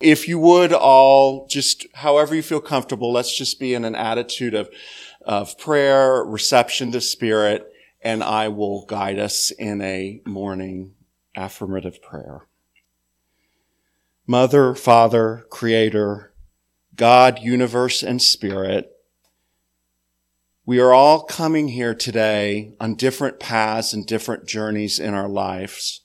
if you would all, just however you feel comfortable, let's just be in an attitude of prayer, reception to Spirit, and I will guide us in a morning affirmative prayer. Mother, Father, Creator, God, universe, and Spirit, we are all coming here today on different paths and different journeys in our lives.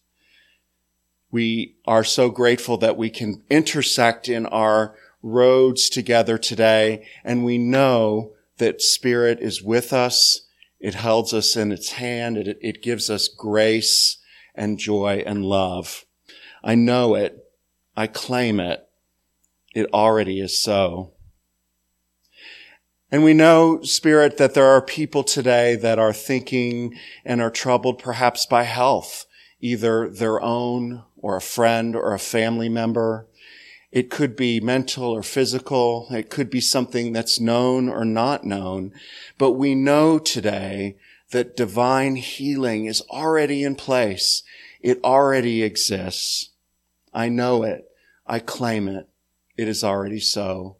We are so grateful that we can intersect in our roads together today, and we know that Spirit is with us. It holds us in its hand. It gives us grace and joy and love. I know it. I claim it. It already is so. And we know, Spirit, that there are people today that are thinking and are troubled perhaps by health, either their own or a friend or a family member. It could be mental or physical. It could be something that's known or not known. But we know today that divine healing is already in place. It already exists. I know it. I claim it. It is already so.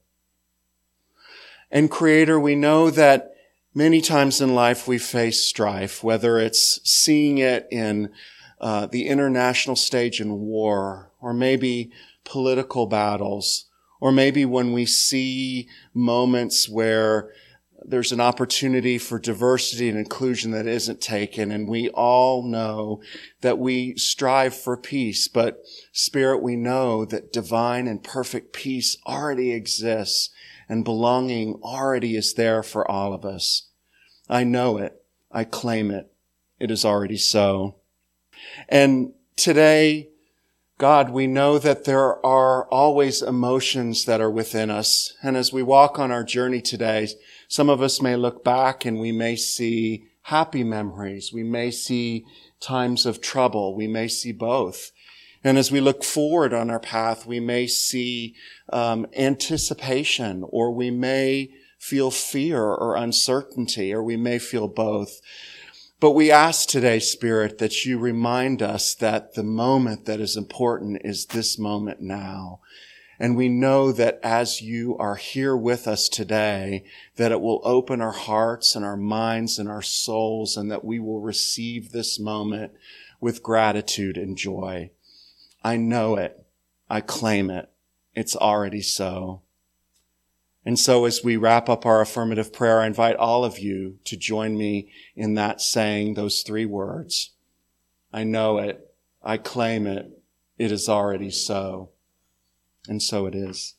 And Creator, we know that many times in life we face strife, whether it's seeing it in the international stage in war, or maybe political battles, or maybe when we see moments where there's an opportunity for diversity and inclusion that isn't taken, and we all know that we strive for peace. But Spirit, we know that divine and perfect peace already exists, and belonging already is there for all of us. I know it. I claim it. It is already so. And today, God, we know that there are always emotions that are within us. And as we walk on our journey today, some of us may look back and we may see happy memories. We may see times of trouble. We may see both. And as we look forward on our path, we may see anticipation, or we may feel fear or uncertainty, or we may feel both. But we ask today, Spirit, that you remind us that the moment that is important is this moment now. And we know that as you are here with us today, that it will open our hearts and our minds and our souls, and that we will receive this moment with gratitude and joy. I know it. I claim it. It's already so. And so as we wrap up our affirmative prayer, I invite all of you to join me in that saying those three words. I know it. I claim it. It is already so. And so it is.